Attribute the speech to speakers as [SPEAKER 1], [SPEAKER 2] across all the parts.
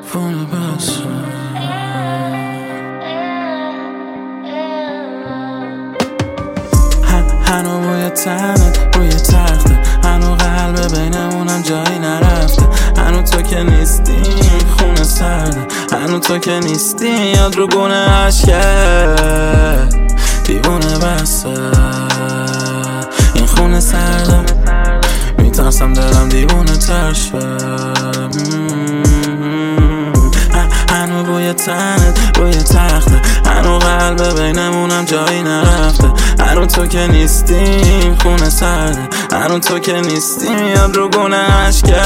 [SPEAKER 1] دیوونه بسه. هنو بوی تنت روی تخته، هنو قلب بینمونم جایی نرفته، هنو تو که نیستی خونه سرده، هنو تو که نیستی یاد رو گونه عشقه. دیوونه بسه این خونه سرده، میترسم دلم دیوونه تر شه. هنو بوی تنت روی تخته، هنو قلب بینمونم جایی نرفته، هنو تو که نیستیم خونه سرده، هنو تو که نیستیم یاد رو گونه عشقه.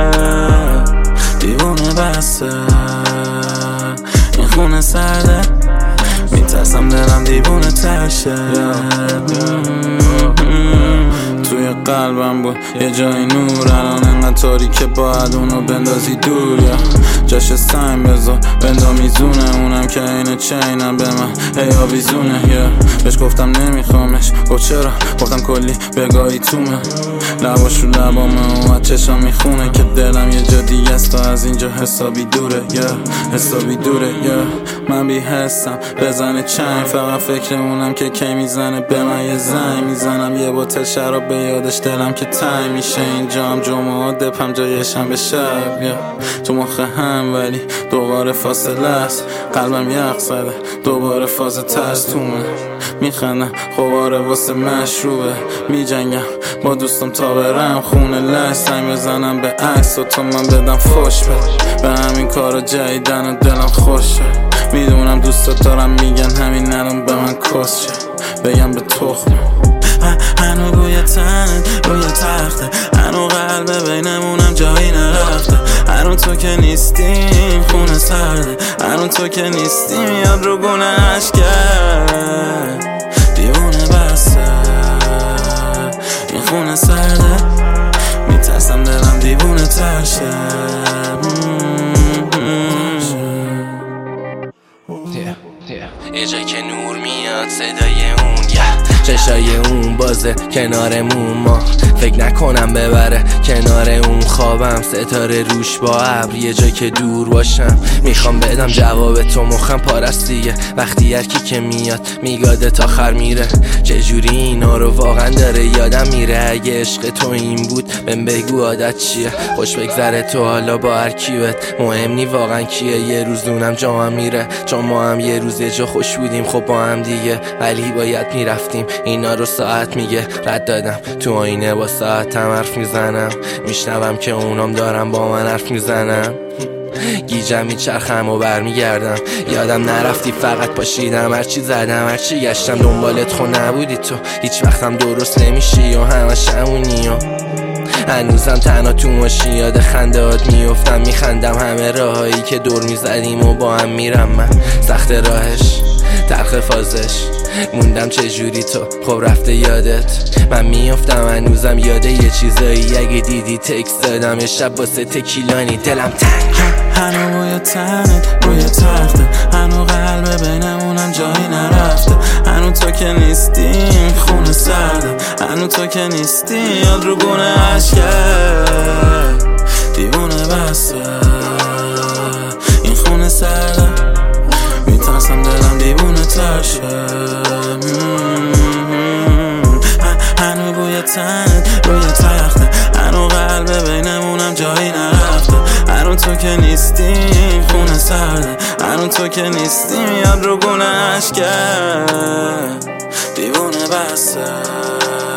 [SPEAKER 1] دیوونه بسه این خونه سرده، میترسم دلم دیوونه تر شه. توی قلبم بود یه جای نور، الان انقدر تاریکه باید اونو بندازی دور، یا جاش سنگ بذار بندا میزونه، اونم که اینه چینم به من هی آویزونه. بهش گفتم نمیخوامش، گفت چرا؟ گفتم کلی بگاهی تومه، لباش رو لبامه و چشم میخونه که دلم یه جا دیگه است و از اینجا حسابی دوره. حسابی دوره. من بی حسم بزنه چنگ، فقط فکر اونم که کی میزنه به من یه زنگ. میزنم یه بوتل شراب به یادش، دلم که تنگ میشه اینجام جمعه دپم جایشم به شب. تو مخ هم ولی دوباره فاصله است، قلبم یخ زده دوباره فاز ترس تومه. میخندم خوباره واسه مشروبه، میجنگم با دوستم تا برم خونه لش، سنگ بزنم به عکس و تو من بدم فوش به همین کارا جدیدن و دلم خوشه. میدونم دوست دارم میگن همین الان به من کس شه، بگم به تخمه. هنو بوی تنت روی تخته، هنو قلب بینمونم جایی نرفته، هنو تو که نیستیم خونه سرده، هنو تو که نیستیم یاد رو گونه عشقه. دیوونه بسه این خونه سرده، میترسم دلم دیوونه تر شه.
[SPEAKER 2] یه جا که نور میاد صدای اون، چشای اون بازه کنارمون، ما فکر نکنم ببره کنار اون. خوابم ستاره روش با ابر، یه جا که دور باشم میخوام بدم جواب تو، مخم پارستیه وقتی هرکی که میاد میگاده تا آخر میره. چجوری اینا رو واقعا داره یادم میره، اگه عشق تو این بود بهم بگو عادت چیه. خوش بگذره تو حالا با هر کیوت، مهم نی واقعا کیه. یه روز دونم جامم میره، چون ما هم یه روز یه جا خوش بودیم خب با هم دیگه، ولی باید میرفتیم. اینا رو ساعت میگه رد دادم، تو آینه با ساعتم حرف میزنم، میشنوم که اونام دارم با من حرف میزنم. گیجم میچرخم و برمیگردم، یادم نرفتی فقط پاشیدم، هرچی زدم هرچی گشتم دنبالت خو نبودی تو، هیچ وقتم درست نمیشی و همش همونی و هنوزم تنها تو ماشین یاد خندهات میفتم، میخندم همه راهایی که دور میزدیم و با هم میرم. من سخت راهش تلخ فازش موندم چجوری تو خب رفته یادت، من میافتم هنوزم یاده یه چیزایی، اگه دیدی تکست دادم یه شب واسه تکیلانی دلم تنگ.
[SPEAKER 1] هنو بوی تنت روی تخته، هنو قلب بینمونم جایی نرفته، هنو تو که نیستیم خونه سرده، هنو تو که نیستی یاد رو گونه عشقه. دیوونه بسه این خونه سرده، میترسم دلم دیوونه تر شه. هنو بوی تنت روی تخته، هنو قلب بینمونم جایی نرفته، هنو تو که نیستیم خونه سرده، هنو تو که نیستیم یاد رو گونه عشقه. دیوونه بسه